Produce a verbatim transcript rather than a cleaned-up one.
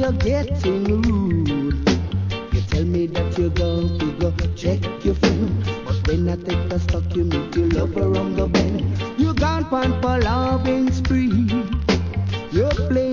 you're getting rude. You tell me that you're going to go check your friend, but when I take a stock, you meet your lover on the bend. You gone pan for loving spree. You play